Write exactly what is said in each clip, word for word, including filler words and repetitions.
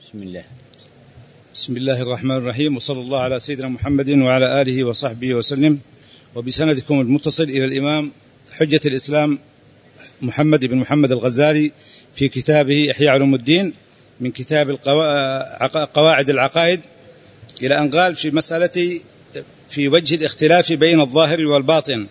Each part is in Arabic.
بسم الله. بسم الله الرحمن الرحيم، وصلى الله على سيدنا محمد وعلى آله وصحبه وسلم. وبسندكم المتصل إلى الإمام حجة الإسلام محمد بن محمد الغزالي في كتابه إحياء علوم الدين من كتاب قواعد العقائد، إلى أن قال في مسألة في وجه الاختلاف بين الظاهر والباطن،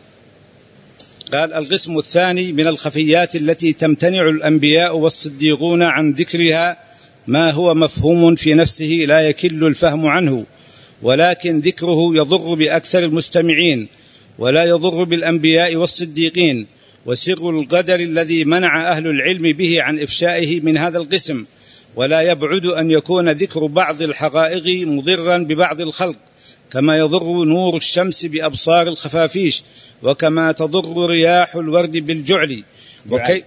قال: القسم الثاني من الخفيات التي تمتنع الأنبياء والصديقون عن ذكرها ما هو مفهوم في نفسه لا يكل الفهم عنه، ولكن ذكره يضر بأكثر المستمعين ولا يضر بالأنبياء والصديقين، وسر القدر الذي منع أهل العلم به عن إفشائه من هذا القسم، ولا يبعد أن يكون ذكر بعض الحقائق مضرا ببعض الخلق، كما يضر نور الشمس بأبصار الخفافيش، وكما تضر رياح الورد بالجعل وكي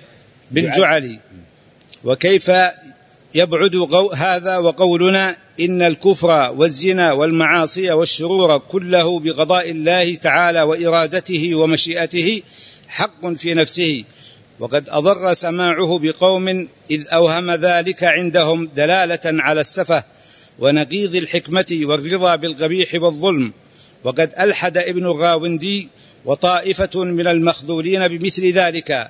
بالجعل وكيف يبعد هذا وقولنا إن الكفر والزنا والمعاصي والشرور كله بقضاء الله تعالى وإرادته ومشيئته حق في نفسه، وقد أضر سماعه بقوم إذ أوهم ذلك عندهم دلالة على السفه ونقيض الحكمة والرضا بالقبيح والظلم. وقد ألحد ابن الراوندي وطائفة من المخذولين بمثل ذلك.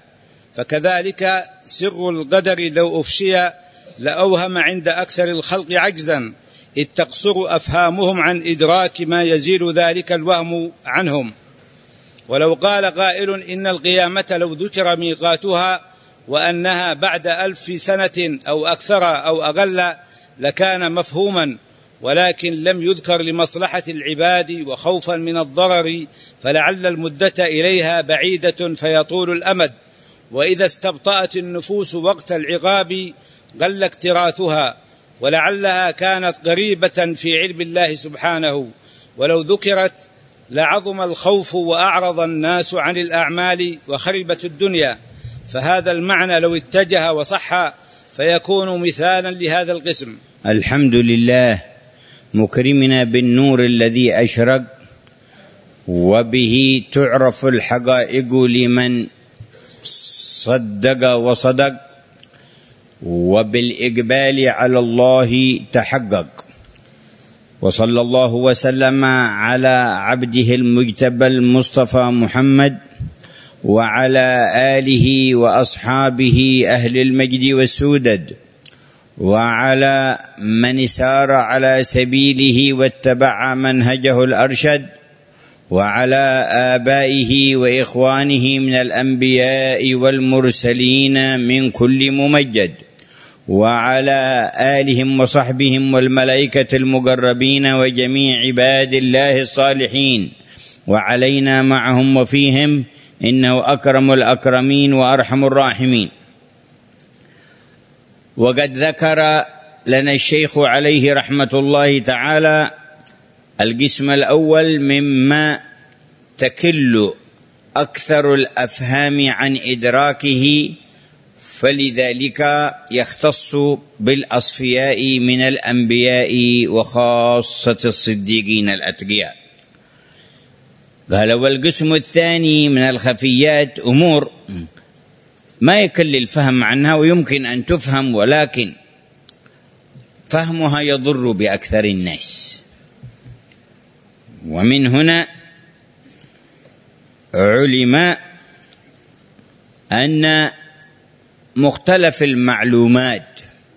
فكذلك سر القدر لو أفشي لأوهم عند أكثر الخلق عجزا، إذ تقصر أفهامهم عن إدراك ما يزيل ذلك الوهم عنهم. ولو قال قائل إن القيامة لو ذكر ميقاتها وأنها بعد ألف سنة أو أكثر أو أقل لكان مفهوما، ولكن لم يذكر لمصلحة العباد وخوفا من الضرر، فلعل المدة إليها بعيدة فيطول الأمد، وإذا استبطأت النفوس وقت العقاب قل اكتراثها، ولعلها كانت قريبة في علم الله سبحانه، ولو ذكرت لعظم الخوف وأعرض الناس عن الأعمال وخربت الدنيا. فهذا المعنى لو اتجه وصح فيكون مثالا لهذا القسم. الحمد لله مكرمنا بالنور الذي أشرق، وبه تعرف الحقائق لمن صدق وصدق، وبالإقبال على الله تحقق. وصلى الله وسلم على عبده المجتبى المصطفى محمد وعلى آله وأصحابه أهل المجد والسودد، وعلى من سار على سبيله واتبع منهجه الأرشد، وعلى آبائه وإخوانه من الأنبياء والمرسلين من كل ممجد، وعلى آلهم وصحبهم والملائكة المقربين وجميع عباد الله الصالحين، وعلينا معهم وفيهم، إنه أكرم الأكرمين وأرحم الراحمين. وقد ذكر لنا الشيخ عليه رحمة الله تعالى القسم الأول مما تكل أكثر الأفهام عن إدراكه، فلذلك يختص بالأصفياء من الأنبياء وخاصة الصديقين الأتقياء. قال: والقسم الثاني من الخفيات أمور ما يكل الفهم عنها ويمكن أن تفهم، ولكن فهمها يضر بأكثر الناس. ومن هنا علم أن مختلف المعلومات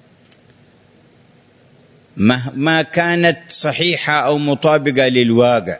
مهما كانت صحيحة أو مطابقة للواقع،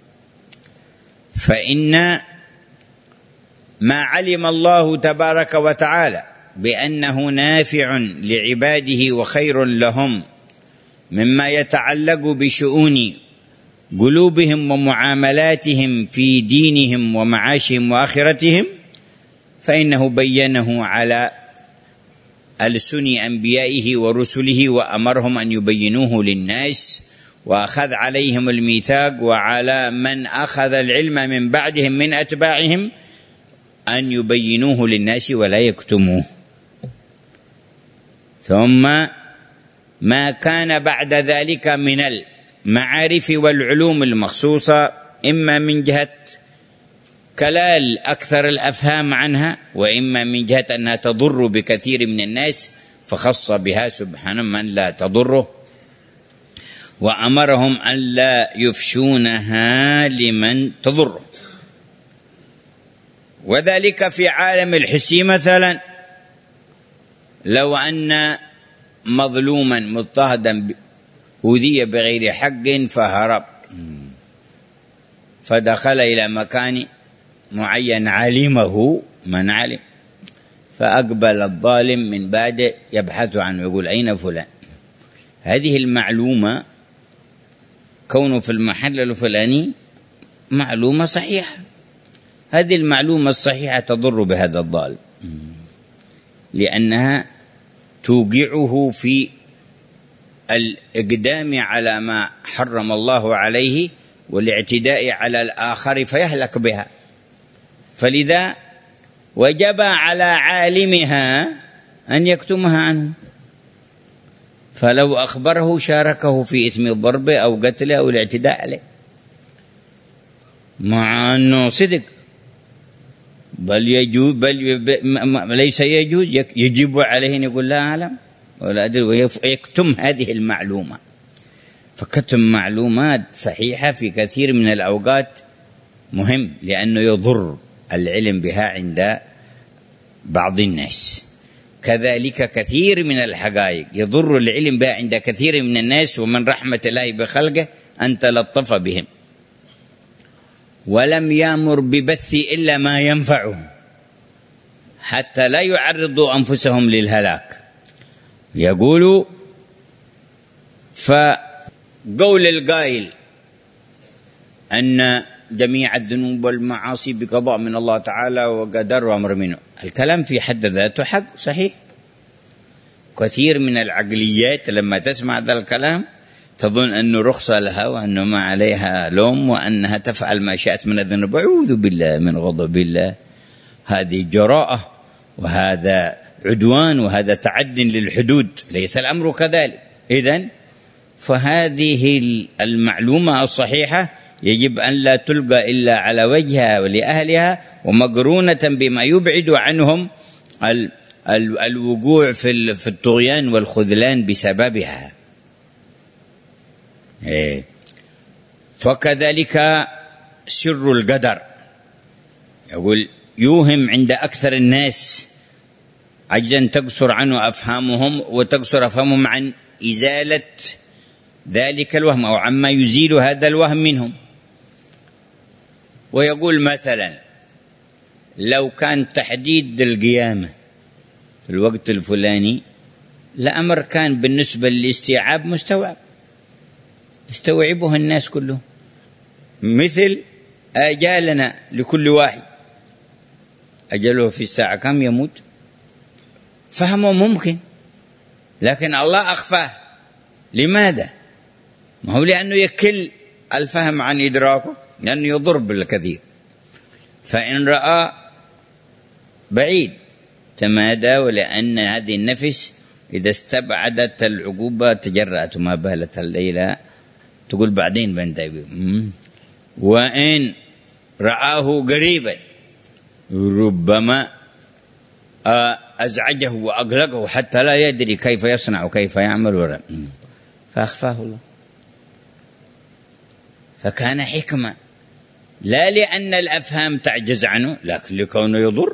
فإن ما علم الله تبارك وتعالى بأنه نافع لعباده وخير لهم مما يتعلق بشؤون قلوبهم ومعاملاتهم في دينهم ومعاشهم وآخرتهم، فإنه بينه على ألسن أنبيائه ورسله، وأمرهم أن يبينوه للناس، وأخذ عليهم الميثاق وعلى من أخذ العلم من بعدهم من أتباعهم أن يبينوه للناس ولا يكتموه. ثم ما كان بعد ذلك من المعارف والعلوم المخصوصة، إما من جهة كلال أكثر الأفهام عنها، وإما من جهة أنها تضر بكثير من الناس، فخص بها سبحانه من لا تضره، وأمرهم أن لا يفشونها لمن تضره. وذلك في عالم الحسي مثلا، لو أن مظلوما مضطهدا أوذي بغير حق فهرب فدخل إلى مكان معين علمه من علم، فأقبل الظالم من بعد يبحث عنه يقول أين فلان، هذه المعلومة كونه في المحل الفلاني معلومة صحيحة، هذه المعلومة الصحيحة تضر بهذا الظالم لأنها توقعه في الإقدام على ما حرم الله عليه والاعتداء على الآخر فيهلك بها. فلذا وجب على عالمها أن يكتمها عنه، فلو أخبره شاركه في إثم الضرب أو قتله أو الاعتداء عليه، مع أنه صدق، بل يجوز بل ليس يجوز، يجب عليه أن يقول لا أعلم ولا أدري ويكتم هذه المعلومة. فكتم معلومات صحيحة في كثير من الأوقات مهم، لأنه يضر العلم بها عند بعض الناس. كذلك كثير من الحقائق يضر العلم بها عند كثير من الناس، ومن رحمة الله بخلقه أن تلطف بهم، ولم يأمر ببث إلا ما ينفعهم حتى لا يعرضوا أنفسهم للهلاك. يقول فقول القائل أن جميع الذنوب والمعاصي بقضاء من الله تعالى وقدر وأمر منه، الكلام في حد ذاته حق صحيح. كثير من العقليات لما تسمع هذا الكلام تظن أنه رخصة لها وأنه ما عليها لوم وأنها تفعل ما شاءت من الذنوب، أعوذ بالله من غضب الله، هذه جراءة وهذا عدوان وهذا تعد للحدود، ليس الأمر كذلك. إذن فهذه المعلومة الصحيحة يجب أن لا تلقى إلا على وجهها ولأهلها، ومقرونة بما يبعد عنهم ال ال الوقوع في في الطغيان والخذلان بسببها. إيه. فكذلك سر القدر، يقول يوهم عند أكثر الناس عجزا تقصر عنه أفهامهم وتقصر أفهامهم عن إزالة ذلك الوهم أو عما يزيل هذا الوهم منهم. ويقول مثلا لو كان تحديد القيامة في الوقت الفلاني لأمر كان بالنسبة للاستيعاب مستوعب، يستوعبه الناس كلهم، مثل آجالنا لكل واحد أجله في الساعة كم يموت، فهمه ممكن، لكن الله أخفاه. لماذا؟ ما هو لأنه يكل الفهم عن إدراكه، لأنه يضر بالكثير. فإن رأى بعيد تمادى، ولأن هذه النفس إذا استبعدت العقوبة تجرأت ما بالت الليلة، تقول بعدين بنتهي. وإن رآه قريبا ربما أزعجه وأقلقه حتى لا يدري كيف يصنع وكيف يعمل ولا، فأخفاه الله. فكان حكمة، لا لأن الأفهام تعجز عنه، لكن لكونه يضر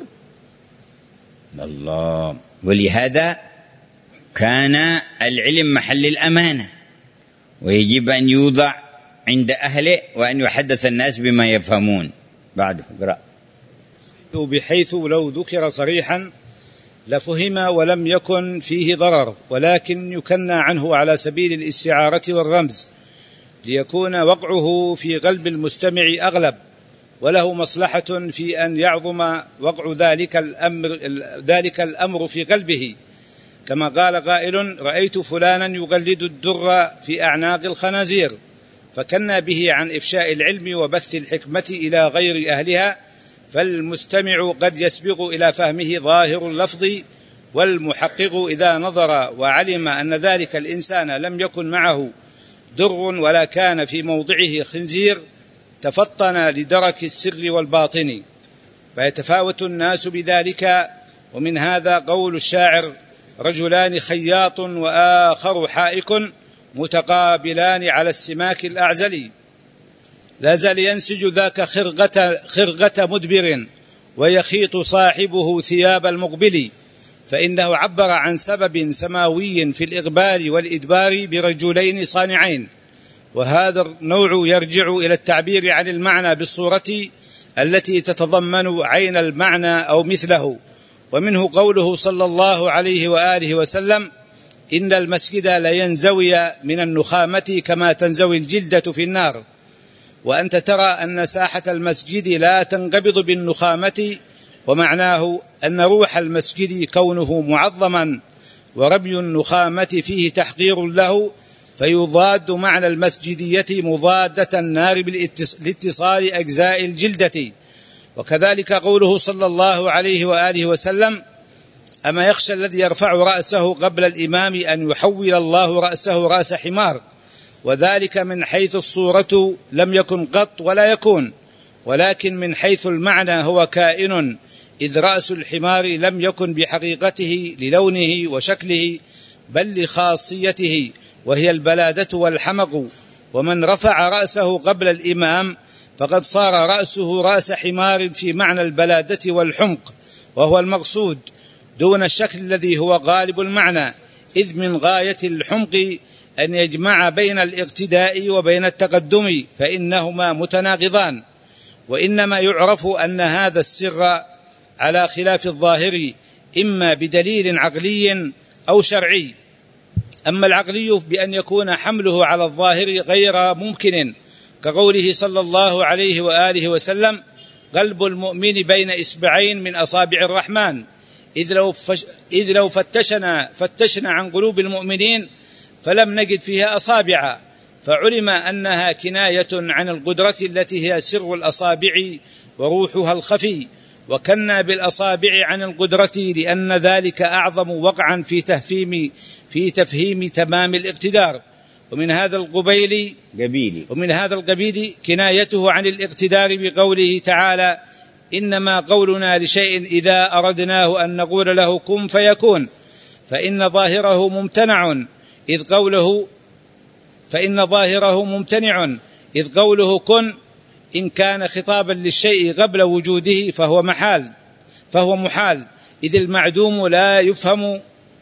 الله. ولهذا كان العلم محل الأمانة، ويجب أن يوضع عند أهله وأن يحدث الناس بما يفهمون. بعده اقرأ. بحيث لو ذكر صريحا لفهم ولم يكن فيه ضرر، ولكن يكنى عنه على سبيل الاستعارة والرمز ليكون وقعه في قلب المستمع أغلب، وله مصلحة في أن يعظم وقع ذلك الأمر, ذلك الأمر في قلبه، كما قال قائل رأيت فلانا يقلد الدر في أعناق الخنازير، فكنا به عن إفشاء العلم وبث الحكمة إلى غير أهلها. فالمستمع قد يسبق إلى فهمه ظاهر اللفظ، والمحقق إذا نظر وعلم أن ذلك الإنسان لم يكن معه در ولا كان في موضعه خنزير تفطن لدرك السر والباطن، فيتفاوت الناس بذلك. ومن هذا قول الشاعر رجلان خياط وآخر حائك متقابلان على السماك الأعزلي، لا زال ينسج ذاك خرقة, خرقة مدبر ويخيط صاحبه ثياب المقبل، فإنه عبر عن سبب سماوي في الإقبال والإدبار برجلين صانعين، وهذا النوع يرجع إلى التعبير عن المعنى بالصورة التي تتضمن عين المعنى أو مثله. ومنه قوله صلى الله عليه وآله وسلم: إن المسجد لينزوي من النخامة كما تنزوي الجلدة في النار. وأنت ترى أن ساحة المسجد لا تنقبض بالنخامة، ومعناه أن روح المسجد كونه معظما، ورمي النخامة فيه تحقير له، فيضاد معنى المسجدية مضادة النار بالاتصال أجزاء الجلدة. وكذلك قوله صلى الله عليه وآله وسلم: أما يخشى الذي يرفع رأسه قبل الإمام أن يحول الله رأسه رأس حمار، وذلك من حيث الصورة لم يكن قط ولا يكون، ولكن من حيث المعنى هو كائن، إذ رأس الحمار لم يكن بحقيقته للونه وشكله بل لخاصيته، وهي البلادة والحمق. ومن رفع رأسه قبل الإمام فقد صار رأسه رأس حمار في معنى البلادة والحمق، وهو المقصود دون الشكل الذي هو غالب المعنى، إذ من غاية الحمق أن يجمع بين الاقتداء وبين التقدم، فإنهما متناقضان. وإنما يعرف أن هذا السر على خلاف الظاهر إما بدليل عقلي أو شرعي. أما العقلي بأن يكون حمله على الظاهر غير ممكن، كقوله صلى الله عليه وآله وسلم: قلب المؤمن بين إصبعين من أصابع الرحمن، إذ لو, فش إذ لو فتشنا, فتشنا عن قلوب المؤمنين فلم نجد فيها أصابع، فعلم أنها كناية عن القدرة التي هي سر الأصابع وروحها الخفي، وكنا بالأصابع عن القدرة لأن ذلك أعظم وقعا في تفهيم في تفهيم تمام الاقتدار. ومن هذا القبيل قبيلي ومن هذا القبيل كنايته عن الاقتدار بقوله تعالى: إنما قولنا لشيء إذا أردناه أن نقول له كن فيكون، فإن ظاهره ممتنع إذ قوله فإن ظاهره ممتنع إذ قوله كن إن كان خطابا للشيء قبل وجوده فهو محال فهو محال إذ المعدوم لا يفهم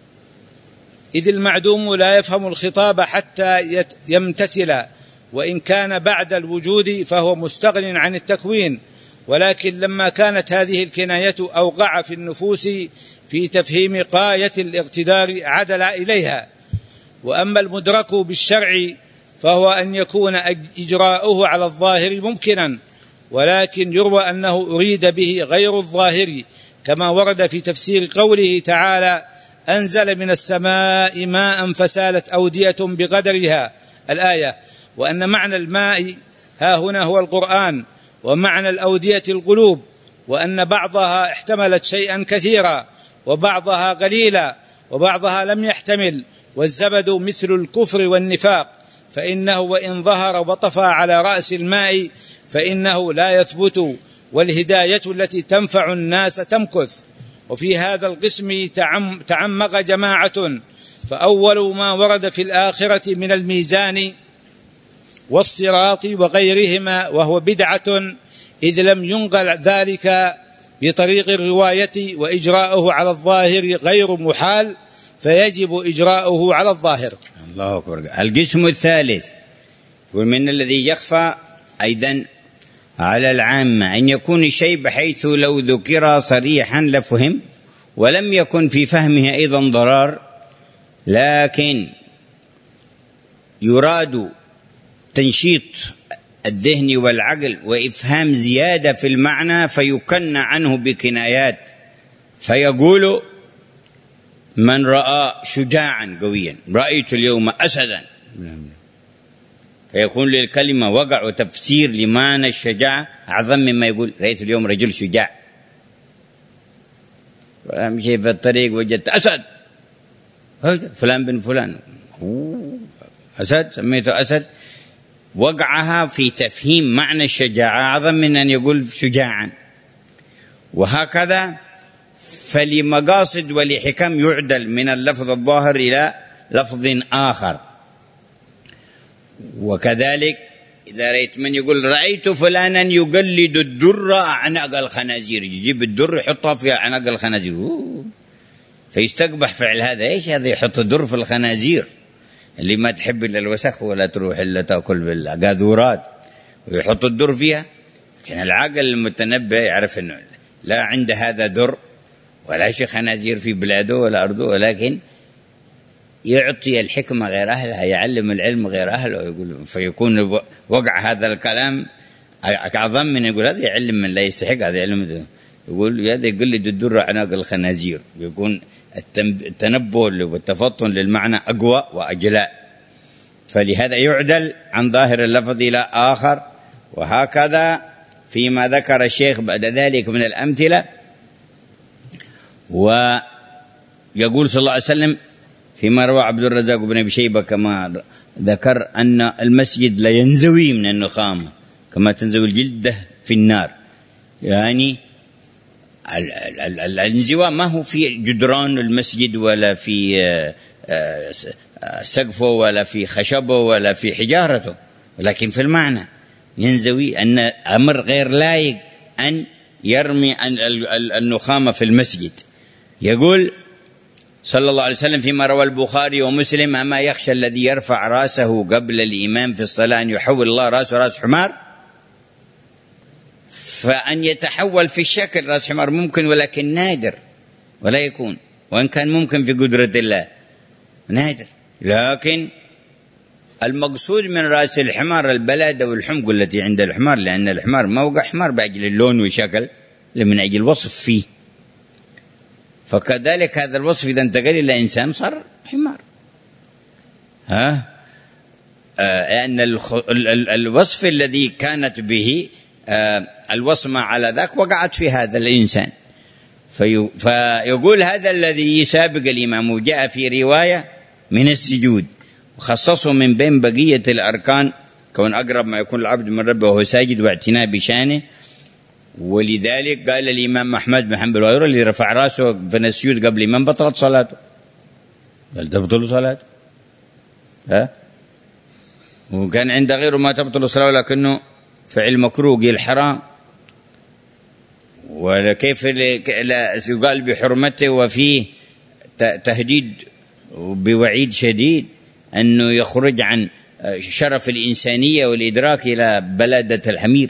إذ المعدوم لا يفهم الخطاب حتى يمتثل، وإن كان بعد الوجود فهو مستغن عن التكوين. ولكن لما كانت هذه الكناية أوقع في النفوس في تفهيم غاية الاقتدار عدل إليها. وأما المدرك بالشرع فهو أن يكون إجراؤه على الظاهر ممكنا، ولكن يروى أنه أريد به غير الظاهر، كما ورد في تفسير قوله تعالى: أنزل من السماء ماء فسالت أودية بقدرها الآية. وأن معنى الماء ها هنا هو القرآن، ومعنى الأودية القلوب، وأن بعضها احتملت شيئا كثيرا وبعضها قليلا وبعضها لم يحتمل. والزبد مثل الكفر والنفاق، فإنه وإن ظهر وطفى على رأس الماء فإنه لا يثبت، والهداية التي تنفع الناس تمكث. وفي هذا القسم تعم تعمق جماعة، فأول ما ورد في الآخرة من الميزان والصراط وغيرهما وهو بدعة، إذ لم ينقل ذلك بطريق الرواية، وإجراؤه على الظاهر غير محال، فيجب إجراؤه على الظاهر. الله أكبر. القسم الثالث ومن الذي يخفى أيضا على العامة أن يكون الشيء بحيث لو ذكر صريحا لفهم، ولم يكن في فهمه أيضا ضرار، لكن يراد تنشيط الذهن والعقل وإفهام زيادة في المعنى، فيكن عنه بكنايات، فيقول: من رأى شجاعا قويا رأيت اليوم أسدا، فيكون للكلمة وقع وتفسير لمعنى الشجاعة أعظم مما يقول رأيت اليوم رجل شجاع. أمشي في الطريق وجدت أسد، فلان بن فلان أسد، سميته أسد، وقعها في تفهيم معنى الشجاعة أعظم من أن يقول شجاعا. وهكذا فلمقاصد ولحكم يعدل من اللفظ الظاهر إلى لفظ آخر. وكذلك إذا رأيت من يقول رأيت فلانا يقلد الدر أعناق الخنازير، يجيب الدر يحطها في أعناق الخنازير، فيستقبح فعل هذا. إيش هذا؟ يحط الدر في الخنازير اللي ما تحب إلا الوسخ ولا تروح إلا تأكل بالقاذورات، ويحط الدر فيها. كان العقل المتنبه يعرف أنه لا عند هذا در ولا شيء خنازير في بلاده ولا أرضه، ولكن يعطي الحكمة غير أهلها، يعلم العلم غير أهله، يقول فيكون وقع هذا الكلام أعظم من يقول هذا يعلم من لا يستحق، هذا يعلم يقول هذا يقلد الدر أعناق الخنازير، يكون التنبه والتفطن للمعنى أقوى وأجلاء. فلهذا يعدل عن ظاهر اللفظ إلى آخر. وهكذا فيما ذكر الشيخ بعد ذلك من الأمثلة. ويقول صلى الله عليه وسلم فيما روى عبد الرزاق بن أبي شيبة كما ذكر أن المسجد لا ينزوي من النخامة كما تنزوي الجلدة في النار. يعني الانزواء ما هو في جدران المسجد ولا في سقفه ولا في خشبه ولا في حجارته، ولكن في المعنى ينزوي، أن أمر غير لايق أن يرمي النخامة في المسجد. يقول صلى الله عليه وسلم فيما روى البخاري ومسلم: أما يخشى الذي يرفع رأسه قبل الإمام في الصلاة أن يحول الله رأسه رأس حمار؟ فأن يتحول في الشكل رأس حمار ممكن، ولكن نادر ولا يكون، وإن كان ممكن في قدرة الله نادر. لكن المقصود من رأس الحمار البلادة والحمق التي عند الحمار، لأن الحمار ما وقع حمار بأجل اللون والشكل، من أجل الوصف فيه. فكذلك هذا الوصف إذا انتقل إلى إنسان صار حمار. ها آه أن الوصف الذي كانت به آه الوصمة على ذاك وقعت في هذا الإنسان. في فيقول هذا الذي يسابق الإمام، وجاء في رواية من السجود وخصصه من بين بقية الأركان كون أقرب ما يكون العبد من ربه وهو ساجد واعتناء بشانه. ولذلك قال الإمام أحمد بن حنبل وغيره: اللي رفع راسه في السجود قبل الإمام بطلت صلاته. قال تبطل صلاته. ها وكان عند غيره ما تبطل الصلاة، لكنه فعل مكروه الحرام. وكيف يقال بحرمته وفيه تهديد بوعيد شديد أنه يخرج عن شرف الإنسانية والإدراك إلى بلادة الحمير.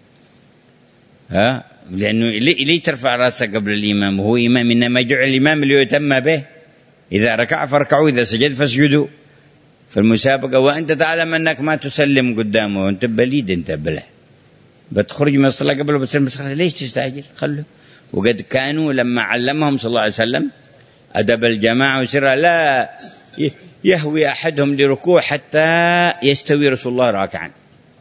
ها لأنه ليه ترفع رأسك قبل الإمام وهو إمام؟ إنما جعل الإمام ليتم به، إذا ركع فاركعوا، إذا سجد فاسجدوا في المسابقة، وأنت تعلم أنك ما تسلم قدامه وأنت بليد، أنت بله بتخرج من الصلاة قبل وبتسلم، ليش تستعجل؟ خلوا. وقد كانوا لما علمهم صلى الله عليه وسلم أدب الجماعة وسرها لا يهوي أحدهم لركوع حتى يستوي رسول الله راكعا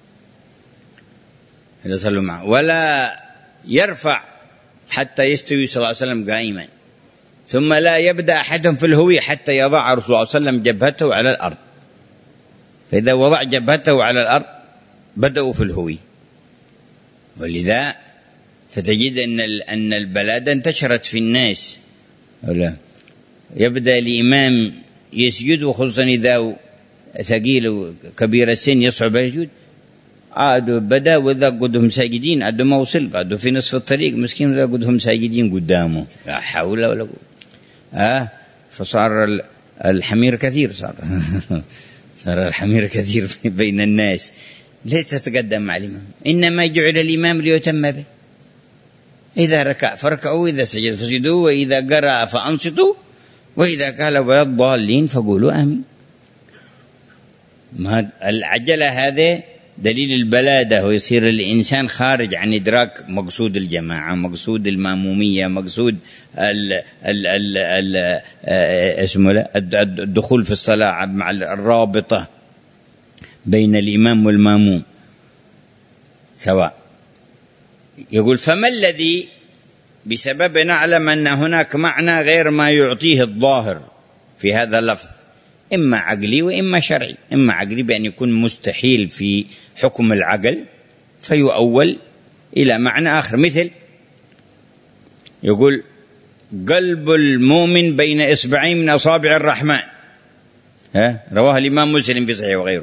إذا صلوا معه، ولا يرفع حتى يستوي صلى الله عليه وسلم قائما، ثم لا يبدأ أحدهم في الهوي حتى يضع رسول الله صلى الله عليه وسلم جبهته على الأرض. فإذا وضع جبهته على الأرض بدأوا في الهوي. ولذا فتجد أن أن البلادة انتشرت في الناس. ولا يبدأ الإمام يسجد، وخصوصا إذا ثقيل كبير السن يصعب يسجد، عادوا بدأ وإذا قدهم ساجدين، عادوا ما وصل، عادوا في نصف الطريق مسكين إذا قدهم ساجدين قدامه، لا حول ولا قوة. آه فصار الحمير كثير، صار صار الحمير كثير بين الناس. ليه تتقدم مع الإمام؟ إنما جعل الإمام ليتم به، إذا ركع فاركعوا، إذا سجد فسجدوا، وإذا قرأ فأنصتوا، وإذا قال ولا الضالين فقولوا آمين. العجلة هذا دليل البلادة، ويصير الإنسان خارج عن إدراك مقصود الجماعة، مقصود المامومية، مقصود ال ال ال ال اسمه الدخول في الصلاة مع الرابطة بين الإمام والماموم سواء. يقول: فما الذي بسبب نعلم أن هناك معنى غير ما يعطيه الظاهر في هذا اللفظ، إما عقلي وإما شرعي. إما عقلي بأن يكون مستحيل في حكم العقل فيؤول إلى معنى آخر، مثل يقول قلب المؤمن بين إصبعين من أصابع الرحمن، ها رواه الإمام مسلم في صحيح وغيره.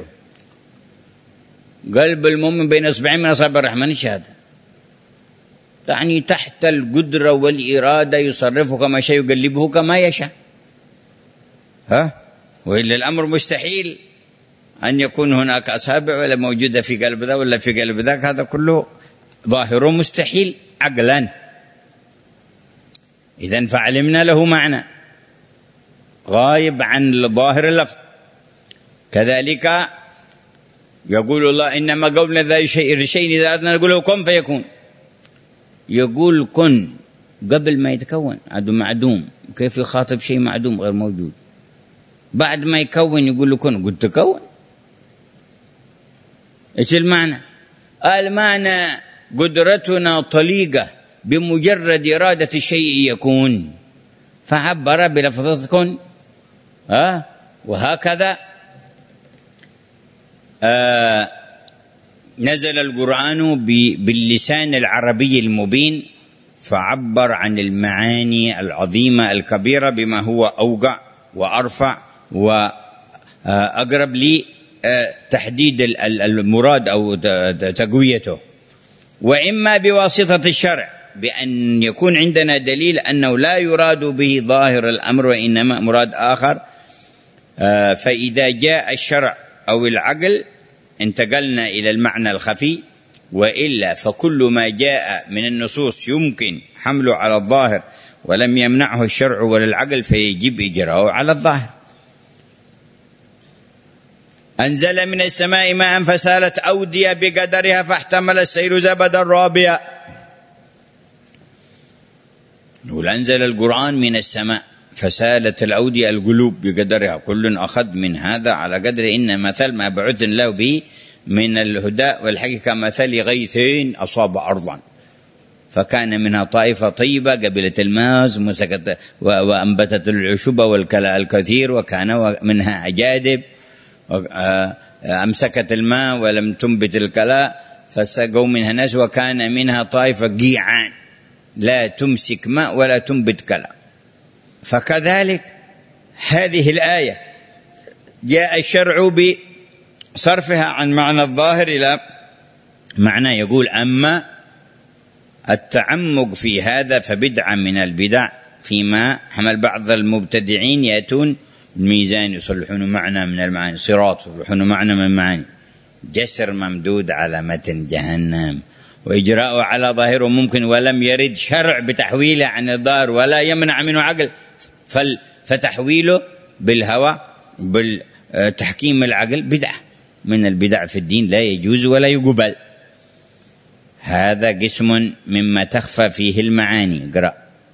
قلب المؤمن بين إصبعين من أصابع الرحمن، إيش هذا؟ يعني تحت القدرة والإرادة، يصرفه كما شاء يقلبه كما يشاء، ها وإلا الأمر مستحيل أن يكون هناك أصابع ولا موجودة في قلب ذا ولا في قلب ذاك، هذا كله ظاهره مستحيل عقلا. إذن فعلمنا له معنى غايب عن ظاهر اللفظ. كذلك يقول الله إنما قولنا ذا شيء شيء إذا أردنا نقول له كن فيكون، يقول كن قبل ما يتكون، عدو معدوم، كيف يخاطب شيء معدوم غير موجود؟ بعد ما يكون يقول له كن، قلت تكون. إيش المعنى؟ المعنى قدرتنا طليقة بمجرد إرادة الشيء يكون، فعبر بلفظة كن. ها وهكذا آه نزل القرآن باللسان العربي المبين، فعبر عن المعاني العظيمة الكبيرة بما هو أوقع وأرفع وأقرب لتحديد المراد أو تقويته، وإما بواسطة الشرع بأن يكون عندنا دليل أنه لا يراد به ظاهر الأمر وإنما مراد آخر. فإذا جاء الشرع أو العقل انتقلنا إلى المعنى الخفي، وإلا فكل ما جاء من النصوص يمكن حمله على الظاهر ولم يمنعه الشرع ولا العقل فيجب إجراءه على الظاهر. أنزل من السماء ماء فسالت أودية بقدرها فاحتمل السيل زبدا رابيا. نقول أنزل القرآن من السماء فسالت الأودية القلوب بقدرها، كل أخذ من هذا على قدر، إن مثل ما بعث له به من الهدى والحقيقة مثل غيثين أصاب أرضا فكان منها طائفة طيبة قبلت الماء ومسكت وأنبتت العشب والكلاء الكثير، وكان منها أجادب أمسكت الماء ولم تنبت الكلاء فسقوا منها ناس، وكان منها طائفة قيعان لا تمسك ماء ولا تنبت كلاء. فكذلك هذه الآية جاء الشرع بصرفها عن معنى الظاهر إلى معنى يقول أما التعمق في هذا فبدعة من البدع، فيما حمل بعض المبتدعين يأتون الميزان يصلحون معنى من المعاني، صراط يصلحون معنى من المعاني، جسر ممدود على متن جهنم، وإجراءه على ظاهره ممكن ولم يرد شرع بتحويله عن الظاهر ولا يمنع منه عقل، فتحويله بالهوى بالتحكيم العقل بدعة من البدع في الدين لا يجوز ولا يقبل. هذا قسم مما تخفى فيه المعاني. اقرأ.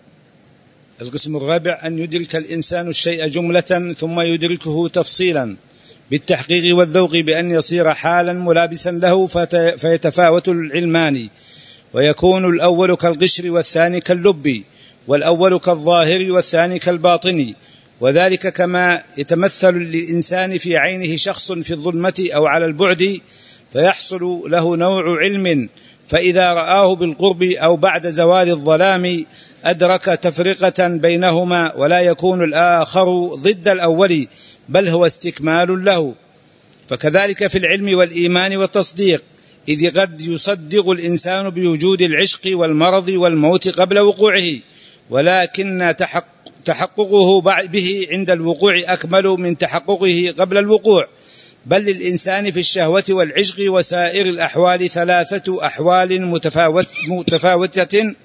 القسم الرابع أن يدرك الإنسان الشيء جملة ثم يدركه تفصيلا بالتحقيق والذوق، بأن يصير حالا ملابسا له فيتفاوت العلمان، ويكون الأول كالقشر والثاني كاللب، والأول كالظاهر والثاني كالباطن، وذلك كما يتمثل للإنسان في عينه شخص في الظلمة أو على البعد فيحصل له نوع علم، فإذا رآه بالقرب أو بعد زوال الظلام أدرك تفرقة بينهما، ولا يكون الآخر ضد الأول بل هو استكمال له. فكذلك في العلم والإيمان والتصديق، إذ قد يصدق الإنسان بوجود العشق والمرض والموت قبل وقوعه، ولكن تحققه به عند الوقوع أكمل من تحققه قبل الوقوع. بل للإنسان في الشهوة والعشق وسائر الأحوال ثلاثة أحوال متفاوت متفاوتة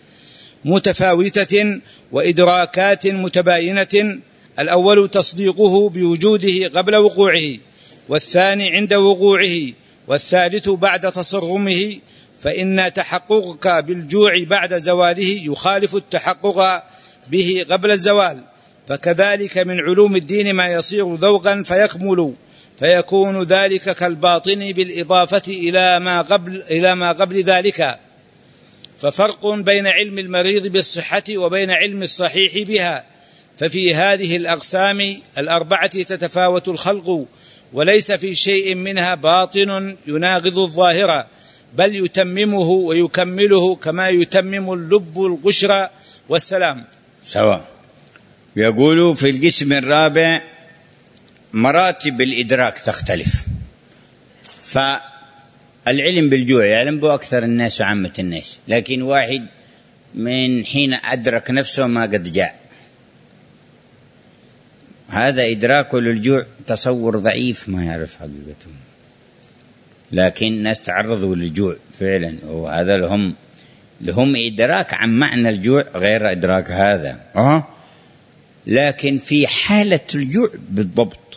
متفاوتة وإدراكات متباينة: الأول تصديقه بوجوده قبل وقوعه، والثاني عند وقوعه، والثالث بعد تصرمه. فإن تحققك بالجوع بعد زواله يخالف التحقق به قبل الزوال. فكذلك من علوم الدين ما يصير ذوقا فيكمل، فيكون ذلك كالباطن بالإضافة إلى ما قبل إلى ما قبل ذلك. ففرق بين علم المريض بالصحة وبين علم الصحيح بها. ففي هذه الأقسام الأربعة تتفاوت الخلق، وليس في شيء منها باطن يناقض الظاهر، بل يتممه ويكمله كما يتمم اللب القشر. والسلام. سواء. يقولوا في القسم الرابع مراتب الإدراك تختلف. فالعلم بالجوع يعلم به أكثر الناس وعامة الناس، لكن واحد من حين أدرك نفسه ما قد جاع، هذا إدراكه للجوع تصور ضعيف ما يعرف حقيقته، لكن الناس تعرضوا للجوع فعلا، وهذا لهم لهم إدراك عن معنى الجوع غير إدراك هذا. أه؟ لكن في حالة الجوع بالضبط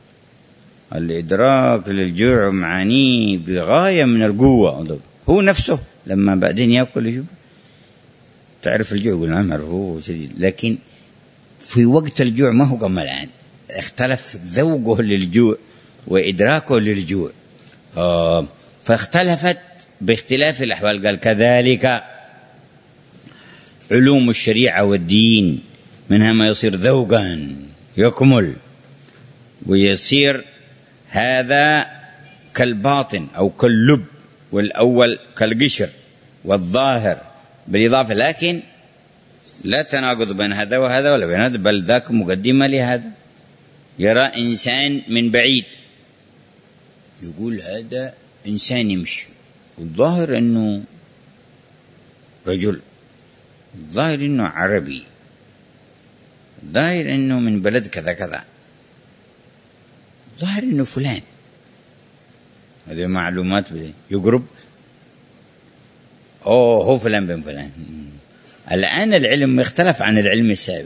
الإدراك للجوع معانيه بغاية من القوة. هو نفسه لما بعدين يأكل يجوع تعرف الجوع يقول نعم عرفوه شديد، لكن في وقت الجوع ما هو كما الآن، اختلف ذوقه للجوع وإدراكه للجوع. آه فاختلفت باختلاف الأحوال. قال كذلك علوم الشريعة والدين منها ما يصير ذوقا يكمل ويصير هذا كالباطن أو كاللب، والأول كالقشر والظاهر بالإضافة، لكن لا تناقض بين هذا وهذا ولا بين هذا، بل ذاك مقدمة لهذا. يرى إنسان من بعيد يقول هذا إنسان يمشي، والظاهر أنه رجل، الظاهر أنه عربي، الظاهر أنه من بلد كذا كذا، الظاهر أنه فلان. هذه معلومات يقرب أوه هو فلان بن فلان. الآن العلم يختلف عن العلم السابق،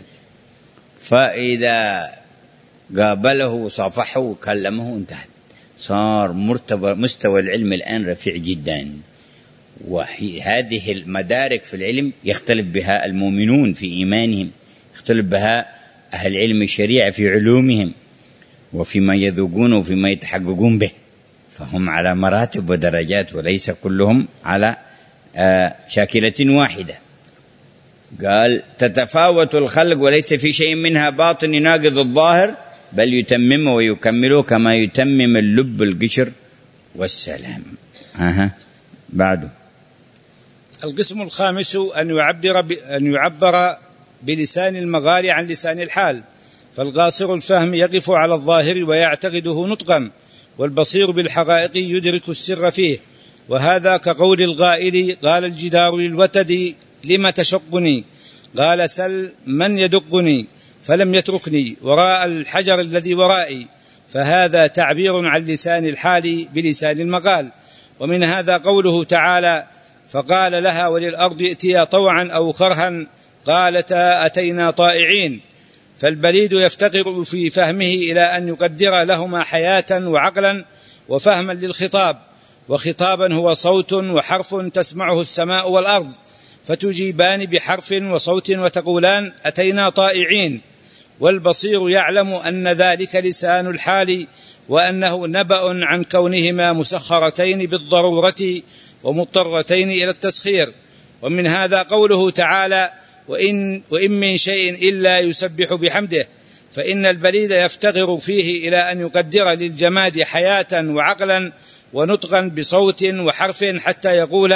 فإذا قابله وصافحه وكلمه انتهت، صار مرتبة مستوى العلم الآن رفيع جدا. وهذه المدارك في العلم يختلف بها المؤمنون في إيمانهم، يختلف بها أهل علم الشريعة في علومهم وفيما يذوقون وفيما يتحققون به، فهم على مراتب ودرجات وليس كلهم على آه شاكلة واحدة. قال تتفاوت الخلق وليس في شيء منها باطن يناقض الظاهر، بل يتممه ويكمله كما يتمم اللب القشر والسلام. أها بعده القسم الخامس أن يعبر, أن يعبر بلسان المقال عن لسان الحال، فالقاصر الفهم يقف على الظاهر ويعتقده نطقا، والبصير بالحقائق يدرك السر فيه. وهذا كقول القائل قال الجدار للوتد لم تشقني، قال سل من يدقني فلم يتركني وراء الحجر الذي ورائي، فهذا تعبير عن لسان الحال بلسان المقال. ومن هذا قوله تعالى فقال لها وللأرض ائتيا طوعا أو كرها قالتا أتينا طائعين، فالبليد يفتقر في فهمه إلى أن يقدر لهما حياة وعقلا وفهما للخطاب، وخطابا هو صوت وحرف تسمعه السماء والأرض، فتجيبان بحرف وصوت وتقولان أتينا طائعين. والبصير يعلم أن ذلك لسان الحال، وأنه نبأ عن كونهما مسخرتين بالضرورة ومضطرتين إلى التسخير. ومن هذا قوله تعالى وإن, وإن من شيء إلا يسبح بحمده، فإن البليد يفتقر فيه إلى أن يقدر للجماد حياة وعقلا ونطقا بصوت وحرف حتى يقول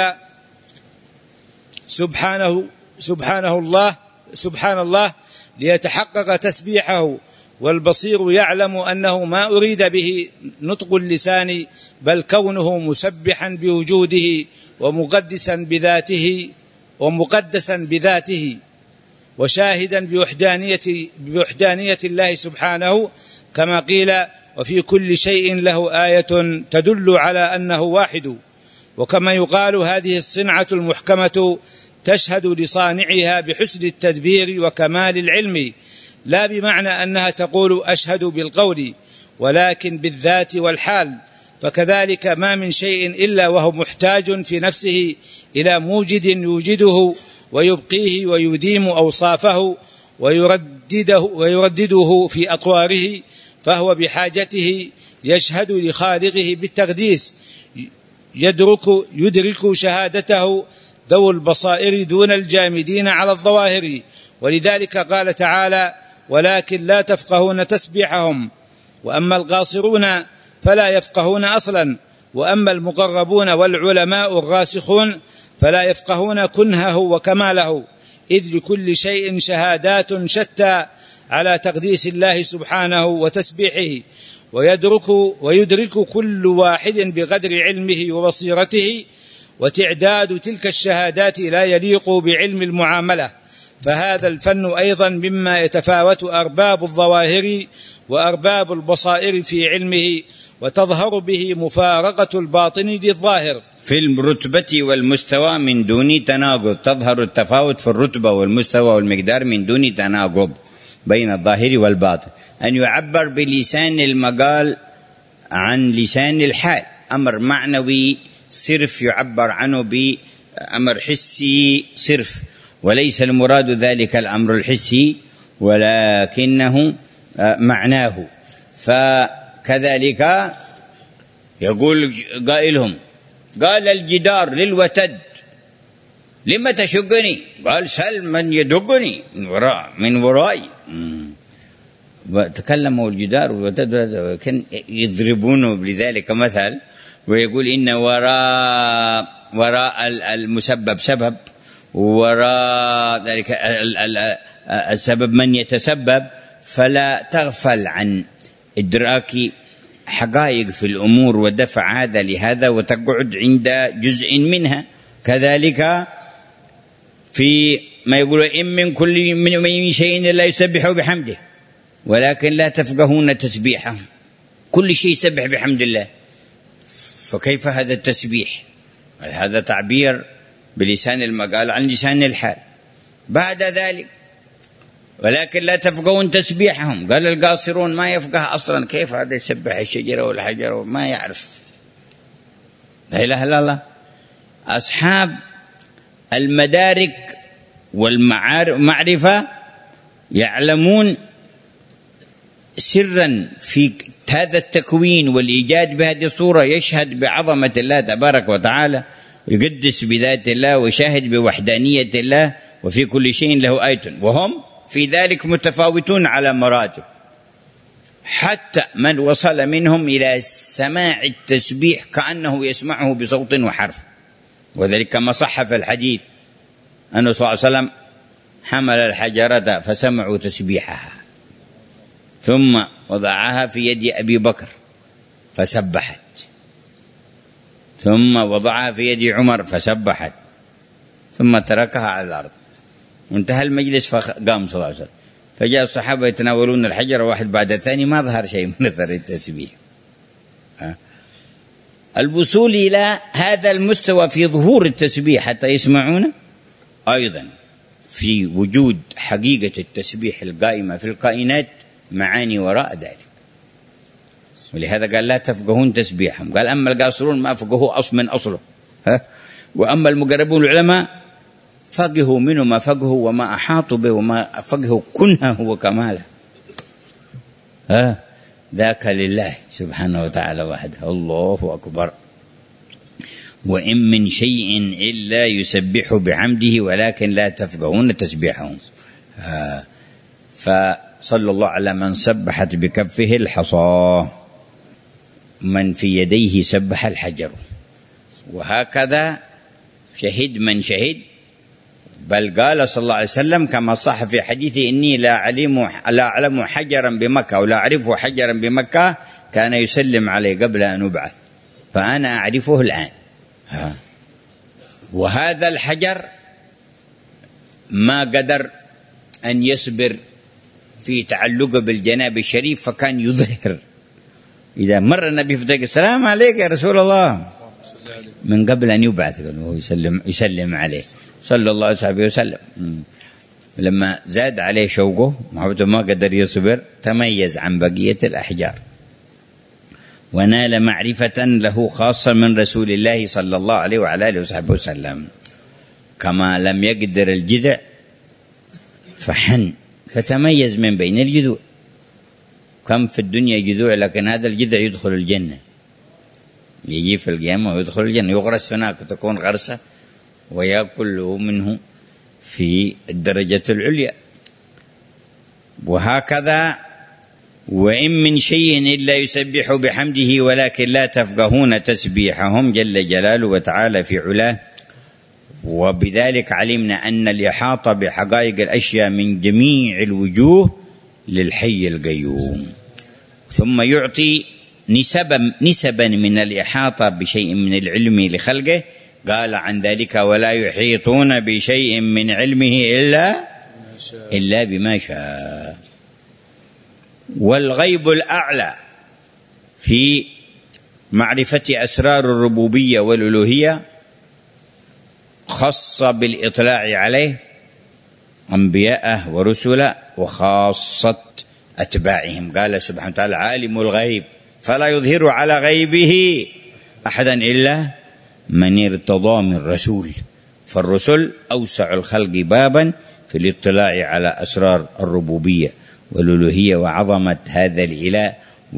سبحانه سبحانه الله سبحان الله ليتحقق تسبيحه. والبصير يعلم أنه ما أريد به نطق اللسان، بل كونه مسبحا بوجوده ومقدسا بذاته ومقدسا بذاته وشاهدا بوحدانية, بوحدانية الله سبحانه، كما قيل وفي كل شيء له آية تدل على أنه واحد. وكما يقال هذه الصنعة المحكمة تشهد لصانعها بحسن التدبير وكمال العلم، لا بمعنى أنها تقول أشهد بالقول، ولكن بالذات والحال. فكذلك ما من شيء إلا وهو محتاج في نفسه إلى موجد يوجده ويبقيه ويديم أوصافه ويردده, ويردده في أطواره، فهو بحاجته يشهد لخالقه بالتقديس، يدرك, يدرك شهادته ذو البصائر دون الجامدين على الظواهر. ولذلك قال تعالى ولكن لا تفقهون تسبيحهم. وأما القاصرون فلا يفقهون أصلا، وأما المقربون والعلماء الراسخون فلا يفقهون كنهه وكماله، إذ لكل شيء شهادات شتى على تقديس الله سبحانه وتسبيحه، ويدرك, ويدرك كل واحد بقدر علمه وبصيرته، وتعداد تلك الشهادات لا يليق بعلم المعاملة. فهذا الفن أيضا مما يتفاوت أرباب الظواهر وأرباب البصائر في علمه، وتظهر به مفارقة الباطن للظاهر في الرتبة والمستوى من دون تناقض. تظهر التفاوت في الرتبة والمستوى والمقدار من دون تناقض بين الظاهر والباطن. أن يعبر بلسان المقال عن لسان الحال، أمر معنوي صرف يعبر عنه بأمر حسي صرف، وليس المراد ذلك الأمر الحسي ولكنه معناه. فكذلك يقول قائلهم: قال الجدار للوتد: لما تشقني؟ قال: سل من يدقني من وراء من ورائي. تكلموا الجدار والوتد، كان يضربونه بذلك مثل، ويقول إن وراء وراء المسبب سبب، وراء ذلك السبب من يتسبب. فلا تغفل عن إدراك حقائق في الأمور ودفع هذا لهذا وتقعد عند جزء منها. كذلك في ما يقول: إن من كل من شيء لا يسبح بحمده ولكن لا تفقهون تسبيحه. كل شيء يسبح بحمد الله، فكيف هذا التسبيح؟ هذا تعبير بلسان المقال عن لسان الحال. بعد ذلك: ولكن لا تفقهون تسبيحهم. قال القاصرون: ما يفقه أصلا، كيف هذا يسبح الشجرة والحجر؟ ما يعرف. لا إله إلا الله. أصحاب المدارك والمعرفة يعلمون سرا في هذا التكوين والإيجاد بهذه الصورة، يشهد بعظمة الله تبارك وتعالى، ويقدس بذات الله، ويشاهد بوحدانية الله، وفي كل شيء له آية، وهم في ذلك متفاوتون على مراتب، حتى من وصل منهم إلى سماع التسبيح كأنه يسمعه بصوت وحرف. وذلك كما صح في الحديث أنه صلى الله عليه وسلم حمل الحجرة فسمعوا تسبيحها، ثم وضعها في يد أبي بكر فسبحت، ثم وضعها في يد عمر فسبحت، ثم تركها على الأرض. وانتهى المجلس فقام صلى الله عليه وسلم، فجاء الصحابة يتناولون الحجر واحد بعد الثاني، ما ظهر شيء من أثر التسبيح. الوصول إلى هذا المستوى في ظهور التسبيح حتى يسمعون، أيضا في وجود حقيقة التسبيح القائمة في الكائنات معاني وراء ذلك. ولهذا قال: لا تفقهون تسبيحهم. قال: أما القاصرون ما فقهوا أصل من أصله، ها؟ وأما المقربون العلماء فقهوا منه ما فقهوا وما أحاطوا به وما فقهوا كنهه وكماله. ها ذاك لله سبحانه وتعالى وحده. الله أكبر. وإن من شيء إلا يسبح بحمده ولكن لا تفقهون تسبيحهم. فصلى الله على من سبحت بكفه الحصى، من في يديه سبح الحجر، وهكذا شهد من شهد. بل قال صلى الله عليه وسلم كما صح في حديثه: إني لا أعلم لا أعلم حجرا بمكة ولا أعرف حجرا بمكة كان يسلم علي قبل أن أبعث، فأنا أعرفه الآن. ها. وهذا الحجر ما قدر أن يصبر في تعلقه بالجناب الشريف، فكان يظهر إذا مر النبي فتقول: السلام عليك يا رسول الله، من قبل أن يبعث يسلم, يسلم عليه صلى الله عليه وسلم. لما زاد عليه شوقه محبته ما قدر يصبر، تميز عن بقية الأحجار ونال معرفة له خاصة من رسول الله صلى الله عليه وعلى آله وصحبه وسلم. كما لم يقدر الجذع فحن فتميز من بين الجذوع. كم في الدنيا جذوع، لكن هذا الجذع يدخل الجنة، يجي في القيامة ويدخل الجنة، يغرس هناك تكون غرسة ويأكل منه في الدرجة العليا. وهكذا: وإن من شيء إلا يسبح بحمده ولكن لا تفقهون تسبيحهم، جل جلاله وتعالى في علاه وبذلك علمنا أن الإحاطة بحقائق الأشياء من جميع الوجوه للحي القيوم. ثم يعطي نسبا نسبا من الإحاطة بشيء من العلم لخلقه، قال عن ذلك ولا يحيطون بشيء من علمه إلا إلا بما شاء. والغيب الأعلى في معرفة أسرار الربوبية والألوهية خص بالإطلاع عليه أنبياءه ورسله وخاصة أتباعهم. قال سبحانه وتعالى عالم الغيب فلا يظهر على غيبه أحدا إلا من ارتضى من رسول. فالرسل أوسع الخلق بابا في الاطلاع على أسرار الربوبية والألوهية وعظمة هذا الإله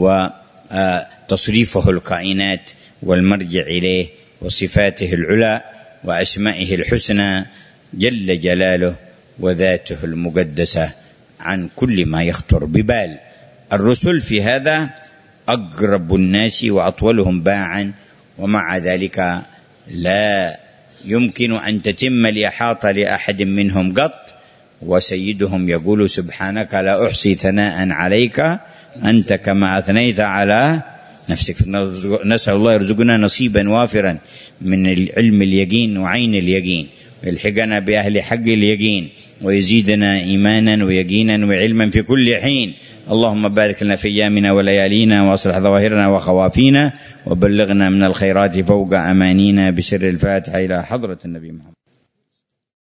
وتصريفه الكائنات والمرجع إليه وصفاته العلى وأسمائه الحسنى جل جلاله وذاته المقدسة عن كل ما يخطر ببال. الرسل في هذا أقرب الناس وأطولهم باعا، ومع ذلك لا يمكن أن تتم الإحاطة لأحد منهم قط، وسيدهم يقول سبحانك لا أحصي ثناء عليك أنت كما أثنيت على نفسك. نسأل الله يرزقنا نصيبا وافرا من العلم اليقين وعين اليقين، ويلحقنا بأهل حق اليقين، ويزيدنا إيمانا ويقينا وعلما في كل حين. اللهم بارك لنا في أيامنا وليالينا، وأصلح ظواهرنا وخوافينا، وبلغنا من الخيرات فوق أمانينا، بسر الفاتحة إلى حضرة النبي محمد.